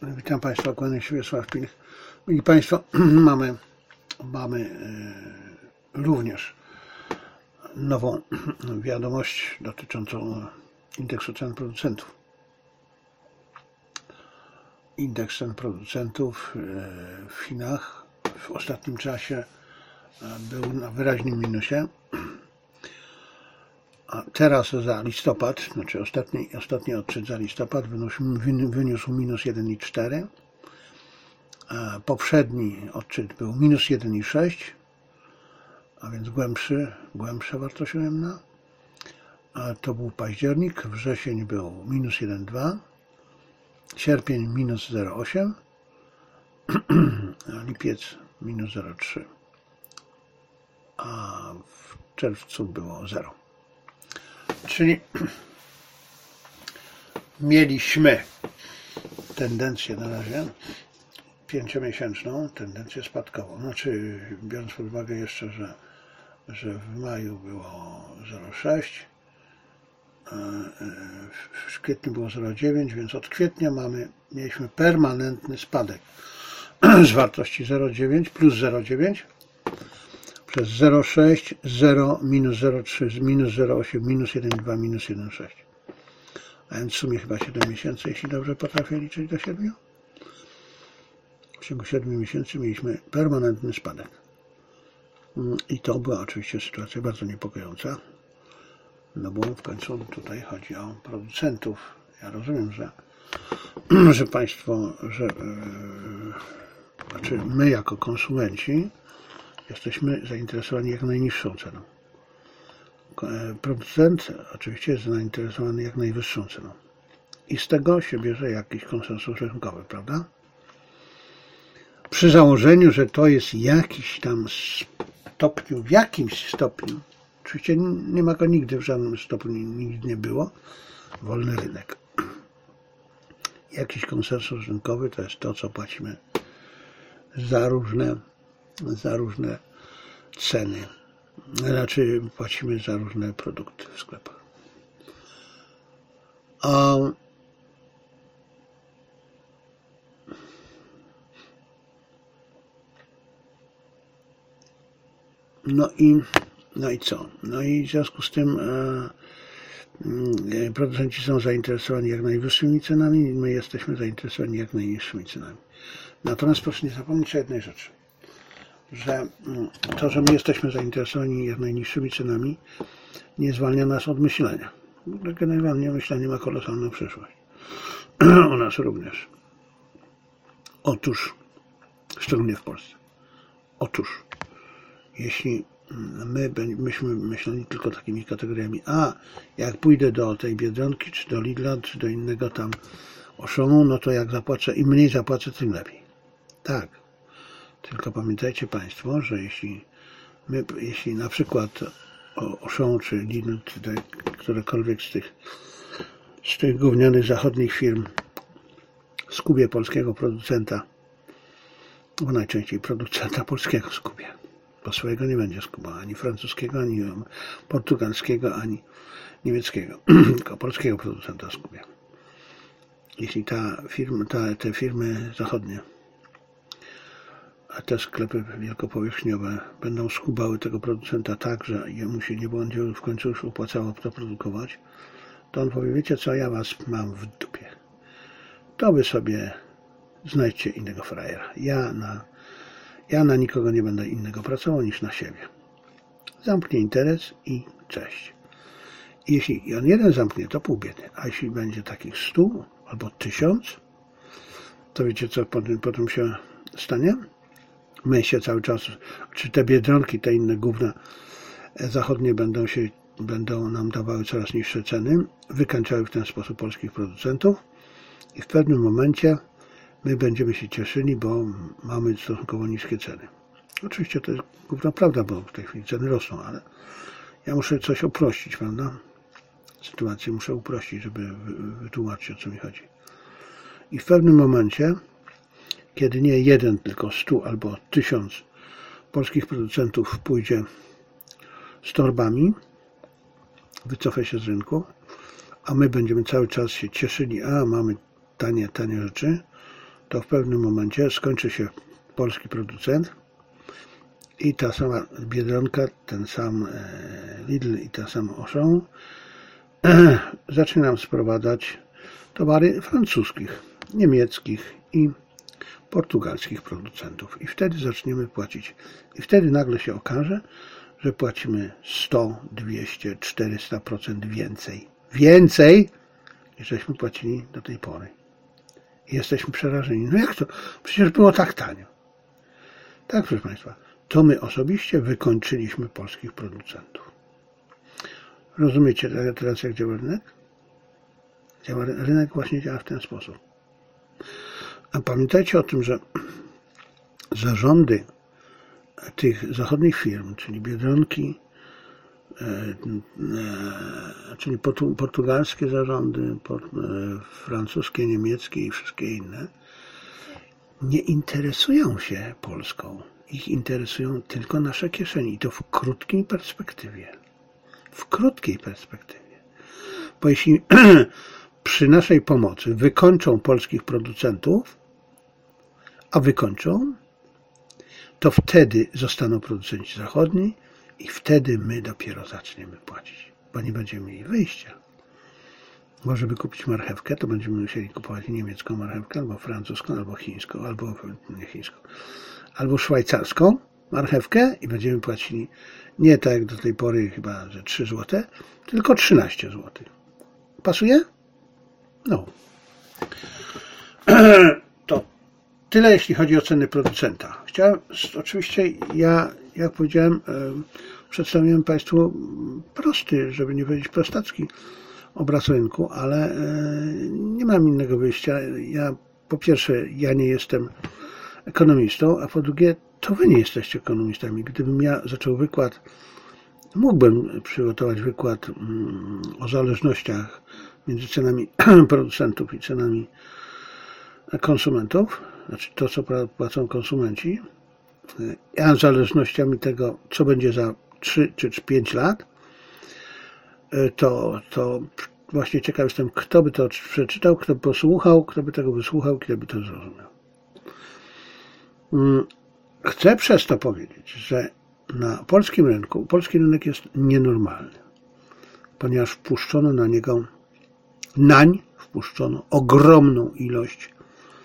Witam Państwa, kłaniam się Wiesław Pilch. Mili Państwo, mamy również nową wiadomość dotyczącą indeksu cen producentów. Indeks cen producentów w Chinach w ostatnim czasie był na wyraźnym minusie. A teraz za listopad, znaczy ostatni odczyt za listopad wyniósł minus 1,4. Poprzedni odczyt był minus 1,6, a więc głębsza wartość ujemna. A to był październik, wrzesień był minus 1,2, sierpień minus 0,8, a lipiec minus 0,3, a w czerwcu było 0. Czyli mieliśmy tendencję na razie 5-miesięczną, tendencję spadkową. Znaczy, biorąc pod uwagę jeszcze, że w maju było 0,6, w kwietniu było 0,9, więc od kwietnia mieliśmy permanentny spadek z wartości 0,9 plus 0,9 przez 0,6, 0, minus 0,3, minus 0,8, minus 1,2, minus 1,6. A więc w sumie chyba 7 miesięcy, jeśli dobrze potrafię liczyć do 7. W ciągu 7 miesięcy mieliśmy permanentny spadek. I to była oczywiście sytuacja bardzo niepokojąca, no bo w końcu tutaj chodzi o producentów. Ja rozumiem, że Państwo, znaczy my jako konsumenci jesteśmy zainteresowani jak najniższą ceną. Producent oczywiście jest zainteresowany jak najwyższą ceną. I z tego się bierze jakiś konsensus rynkowy, prawda? Przy założeniu, że to jest jakiś tam stopniu, w jakimś stopniu, oczywiście nie ma go nigdy, w żadnym stopniu nigdy nie było, wolny rynek. Jakiś konsensus rynkowy to jest to, co płacimy za różne ceny. Raczej płacimy za różne produkty w sklepach. No i co? No i w związku z tym producenci są zainteresowani jak najwyższymi cenami, my jesteśmy zainteresowani jak najniższymi cenami. Natomiast proszę nie zapomnieć o jednej rzeczy, że to, że my jesteśmy zainteresowani jak najniższymi cenami, nie zwalnia nas od myślenia. Generalnie myślenie ma kolosalną przyszłość. U nas również. Otóż, szczególnie w Polsce. Otóż, jeśli myśmy myśleli tylko takimi kategoriami, jak pójdę do tej Biedronki, czy do Lidla, czy do innego tam Auchanu, no to jak zapłacę, im mniej zapłacę, tym lepiej. Tak. Tylko pamiętajcie Państwo, że jeśli na przykład Auchan czy Lidl, czy którekolwiek z tych gównianych zachodnich firm skubie polskiego producenta, bo najczęściej producenta polskiego skubie, bo swojego nie będzie skubał, ani francuskiego, ani portugalskiego, ani niemieckiego, tylko polskiego producenta skubie. Jeśli te firmy zachodnie, a te sklepy wielkopowierzchniowe będą skubały tego producenta tak, że jemu się nie będzie w końcu już opłacało to produkować, to on powie, wiecie co, ja was mam w dupie. To wy sobie znajdźcie innego frajera. Ja na nikogo nie będę innego pracował niż na siebie. Zamknie interes i cześć. I jeśli on jeden zamknie, to pół biedy. A jeśli będzie takich 100 albo 1000, to wiecie co potem się stanie? My się cały czas, czy te Biedronki, te inne gówna zachodnie będą nam dawały coraz niższe ceny, wykańczały w ten sposób polskich producentów i w pewnym momencie my będziemy się cieszyli, bo mamy stosunkowo niskie ceny. Oczywiście to jest główna prawda, bo w tej chwili ceny rosną, ale ja muszę coś uprościć, prawda? Sytuację muszę uprościć, żeby wytłumaczyć, o co mi chodzi. I w pewnym momencie, kiedy nie jeden, tylko 100 albo 1000 polskich producentów pójdzie z torbami, wycofa się z rynku, a my będziemy cały czas się cieszyli, mamy tanie rzeczy, to w pewnym momencie skończy się polski producent i ta sama Biedronka, ten sam Lidl i ta sama Auchan zacznie nam sprowadzać towary francuskich, niemieckich i portugalskich producentów. I wtedy zaczniemy płacić. I wtedy nagle się okaże, że płacimy 100, 200, 400% więcej. Więcej, niż żeśmy płacili do tej pory. I jesteśmy przerażeni. No jak to? Przecież było tak tanio. Tak, proszę Państwa. To my osobiście wykończyliśmy polskich producentów. Rozumiecie teraz, jak działa rynek? Rynek właśnie działa w ten sposób. A pamiętajcie o tym, że zarządy tych zachodnich firm, czyli Biedronki, czyli portugalskie zarządy, francuskie, niemieckie i wszystkie inne, nie interesują się Polską. Ich interesują tylko nasze kieszenie i to w krótkiej perspektywie. W krótkiej perspektywie. Bo jeśli przy naszej pomocy wykończą polskich producentów, a wykończą, to wtedy zostaną producenci zachodni i wtedy my dopiero zaczniemy płacić, bo nie będziemy mieli wyjścia. Bo żeby kupić marchewkę, to będziemy musieli kupować niemiecką marchewkę, albo francuską, albo chińską, albo nie chińską, albo szwajcarską marchewkę i będziemy płacili nie tak jak do tej pory chyba, że 3 zł, tylko 13 zł. Pasuje? No. To tyle, jeśli chodzi o ceny producenta. Oczywiście ja, jak powiedziałem, przedstawiłem Państwu prosty, żeby nie powiedzieć prostacki obraz rynku, ale nie mam innego wyjścia. Po pierwsze, ja nie jestem ekonomistą, a po drugie, to Wy nie jesteście ekonomistami. Gdybym ja zaczął wykład, mógłbym przygotować wykład o zależnościach między cenami producentów i cenami konsumentów, znaczy to, co płacą konsumenci, a zależnościami tego, co będzie za 3 czy 5 lat, to właśnie ciekaw jestem, kto by to przeczytał, kto by posłuchał, kto by tego wysłuchał, kto by to zrozumiał. Chcę przez to powiedzieć, że na polskim rynku, polski rynek jest nienormalny, ponieważ wpuszczono na niego, wpuszczono ogromną ilość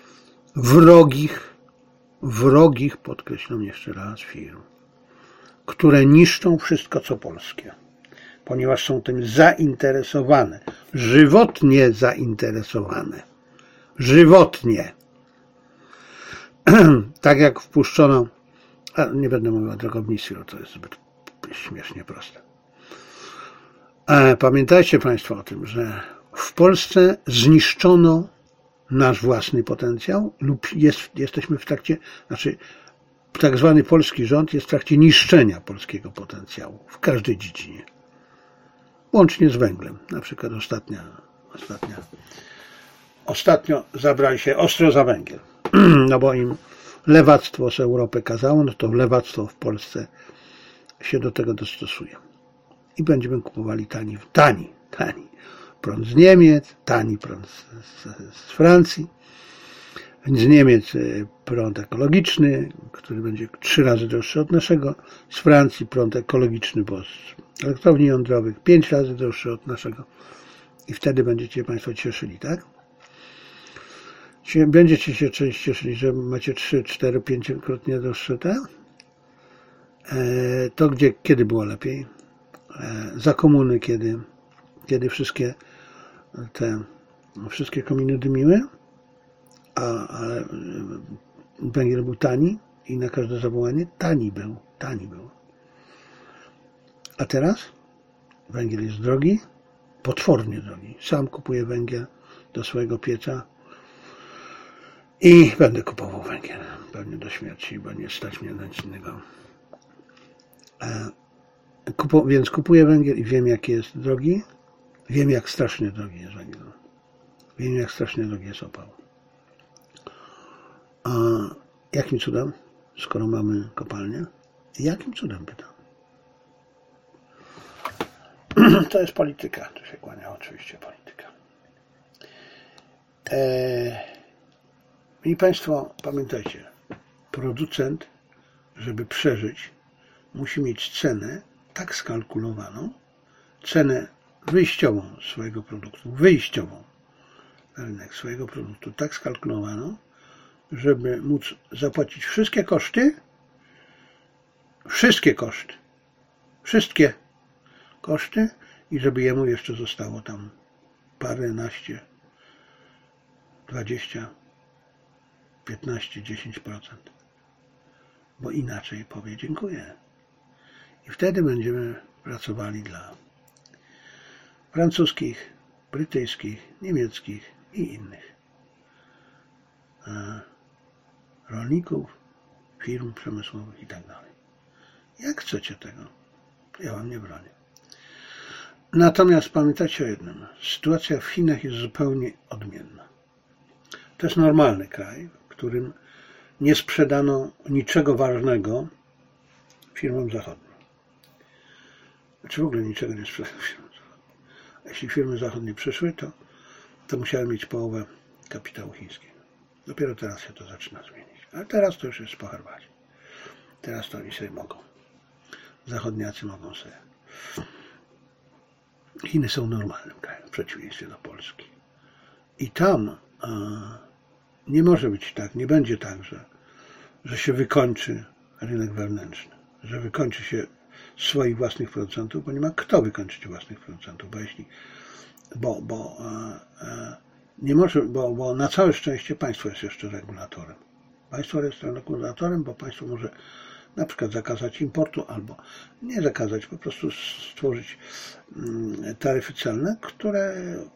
wrogich, podkreślam jeszcze raz, firm, które niszczą wszystko, co polskie, ponieważ są tym zainteresowane, żywotnie zainteresowane. Żywotnie. Tak jak wpuszczono, a nie będę mówił o drogownictwie, bo to jest zbyt śmiesznie proste. Pamiętajcie Państwo o tym, że w Polsce zniszczono nasz własny potencjał lub jesteśmy w trakcie, tak zwany polski rząd jest w trakcie niszczenia polskiego potencjału w każdej dziedzinie. Łącznie z węglem. Na przykład ostatnio zabrali się ostro za węgiel. No bo im lewactwo z Europy kazało, no to lewactwo w Polsce się do tego dostosuje. I będziemy kupowali tani prąd z Niemiec, tani prąd z Francji, z Niemiec prąd ekologiczny, który będzie 3 razy droższy od naszego, z Francji prąd ekologiczny, bo z elektrowni jądrowych 5 razy droższy od naszego i wtedy będziecie Państwo cieszyli, tak? Będziecie się cieszyli, że macie 3, 4, 5-krotnie droższe te? To kiedy było lepiej? Za komuny, kiedy wszystkie kominy dymiły, ale węgiel był tani i na każde zawołanie tani był. A teraz węgiel jest drogi, potwornie drogi. Sam kupuję węgiel do swojego pieca i będę kupował węgiel. Pewnie do śmierci, bo nie stać mnie na nic innego. Więc kupuję węgiel i wiem, jaki jest drogi. Wiem, jak strasznie drogi jest węgiel. Wiem, jak strasznie drogi jest opał. A jakim cudem, skoro mamy kopalnię? Jakim cudem, pytam? To jest polityka. Tu się kłania oczywiście polityka. I Państwo, pamiętajcie, producent, żeby przeżyć, musi mieć cenę tak skalkulowaną, cenę wyjściową swojego produktu, wyjściową na rynek swojego produktu, tak skalkulowaną, żeby móc zapłacić wszystkie koszty i żeby jemu jeszcze zostało tam paręnaście, 20, 15, 10%. Bo inaczej powie dziękuję. I wtedy będziemy pracowali dla francuskich, brytyjskich, niemieckich i innych rolników, firm przemysłowych i tak dalej. Jak chcecie tego, ja wam nie bronię. Natomiast pamiętajcie o jednym. Sytuacja w Chinach jest zupełnie odmienna. To jest normalny kraj, w którym nie sprzedano niczego ważnego firmom zachodnim. Znaczy w ogóle niczego nie sprzedano firmom zachodnim. A jeśli firmy zachodnie przyszły, to musiały mieć połowę kapitału chińskiego. Dopiero teraz się to zaczyna zmienić. Ale teraz to już jest po herbacie. Teraz to oni sobie mogą. Zachodniacy mogą sobie. Chiny są normalnym krajem, w przeciwieństwie do Polski. I tam nie może być tak, nie będzie tak, że się wykończy rynek wewnętrzny, że wykończy się swoich własnych producentów, bo nie ma kto wykończyć własnych producentów, nie może, bo na całe szczęście państwo jest jeszcze regulatorem. Państwo jest regulatorem, bo państwo może na przykład zakazać importu albo nie zakazać, po prostu stworzyć taryfy celne, które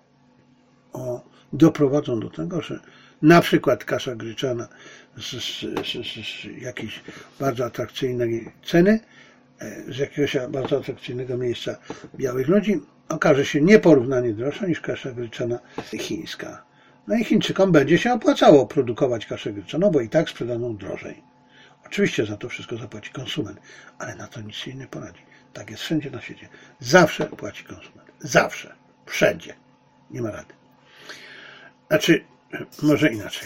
doprowadzą do tego, że na przykład kasza gryczana z jakiejś bardzo atrakcyjnej ceny, z jakiegoś bardzo atrakcyjnego miejsca białych ludzi okaże się nieporównanie droższa niż kasza gryczana chińska. No i Chińczykom będzie się opłacało produkować kaszę gryczaną, bo i tak sprzedaną drożej. Oczywiście za to wszystko zapłaci konsument, ale na to nic się nie poradzi. Tak jest wszędzie na świecie. Zawsze płaci konsument. Zawsze. Wszędzie. Nie ma rady. Znaczy, może inaczej.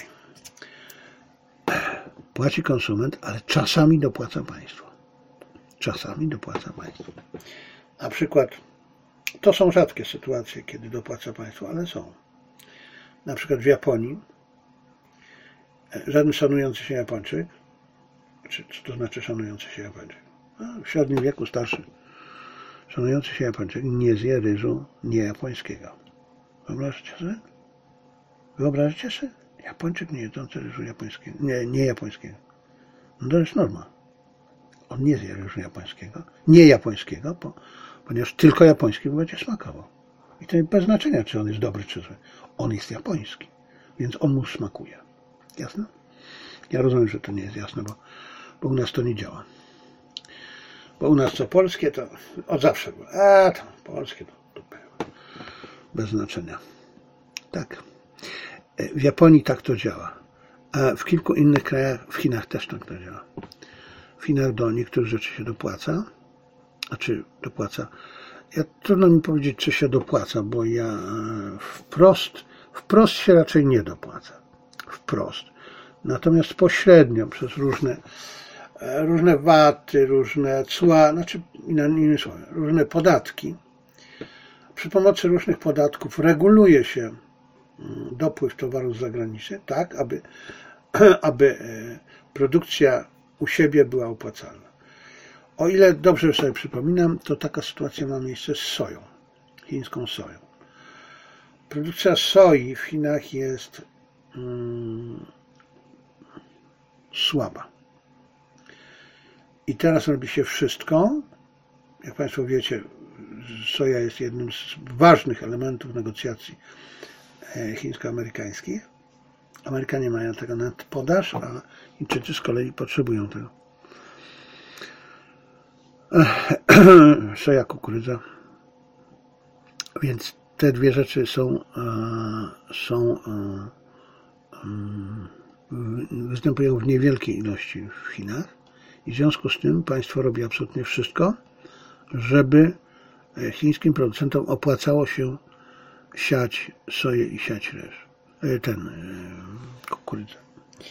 Płaci konsument, ale czasami dopłaca państwo. Czasami dopłaca państwo. Na przykład, to są rzadkie sytuacje, kiedy dopłaca państwo, ale są. Na przykład w Japonii żaden szanujący się Japończyk, co to znaczy szanujący się Japończyk? W średnim wieku starszy szanujący się Japończyk nie zje ryżu niejapońskiego. Wyobraźcie sobie? Wyobraźcie sobie? Japończyk nie jedzący ryżu japońskiego. Nie japońskiego. No to jest norma. On nie zje ryżu japońskiego. Nie japońskiego, ponieważ tylko japoński będzie smakował. I to bez znaczenia, czy on jest dobry, czy zły. On jest japoński, więc on mu smakuje. Jasne? Ja rozumiem, że to nie jest jasne, bo u nas to nie działa. Bo u nas co polskie, to od zawsze było. A tam polskie to dupy. Bez znaczenia. Tak. W Japonii tak to działa. A w kilku innych krajach, w Chinach też tak to działa. W Chinach do niektórych rzeczy się dopłaca. Trudno mi powiedzieć, czy się dopłaca, bo ja wprost się raczej nie dopłaca. Wprost. Natomiast pośrednio przez różne VAT-y, różne cła, innymi słowy, różne podatki. Przy pomocy różnych podatków reguluje się dopływ towarów zagranicznych, tak, aby produkcja u siebie była opłacalna. O ile dobrze sobie przypominam, to taka sytuacja ma miejsce z soją, chińską soją. Produkcja soi w Chinach jest słaba. I teraz robi się wszystko. Jak Państwo wiecie, soja jest jednym z ważnych elementów negocjacji chińsko-amerykańskich. Amerykanie mają tego nadpodaż, a Chińczycy z kolei potrzebują tego. Soja, kukurydza. Więc te dwie rzeczy występują w niewielkiej ilości w Chinach i w związku z tym państwo robi absolutnie wszystko, żeby chińskim producentom opłacało się siać soję i siać ryż, kukurydzę.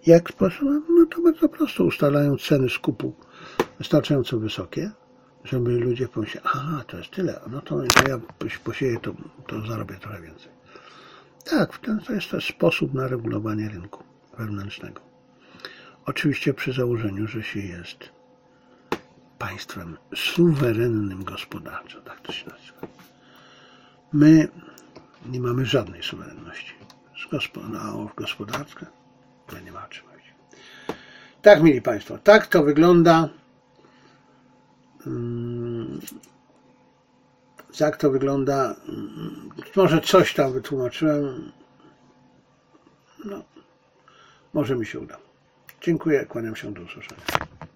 Jak sposób? No to bardzo prosto, ustalają ceny skupu wystarczająco wysokie, żeby ludzie pomyśleli, aha, to jest tyle, no to ja posieję, to zarobię trochę więcej. Tak, to jest to sposób na regulowanie rynku wewnętrznego. Oczywiście przy założeniu, że się jest państwem suwerennym gospodarczo, tak to się nazywa. My nie mamy żadnej suwerenności. W gospodarce to nie ma czym mówić. Tak, mili Państwo, tak to wygląda. Jak to wygląda? Może coś tam wytłumaczyłem. No, może mi się uda. Dziękuję, kłaniam się, do usłyszenia.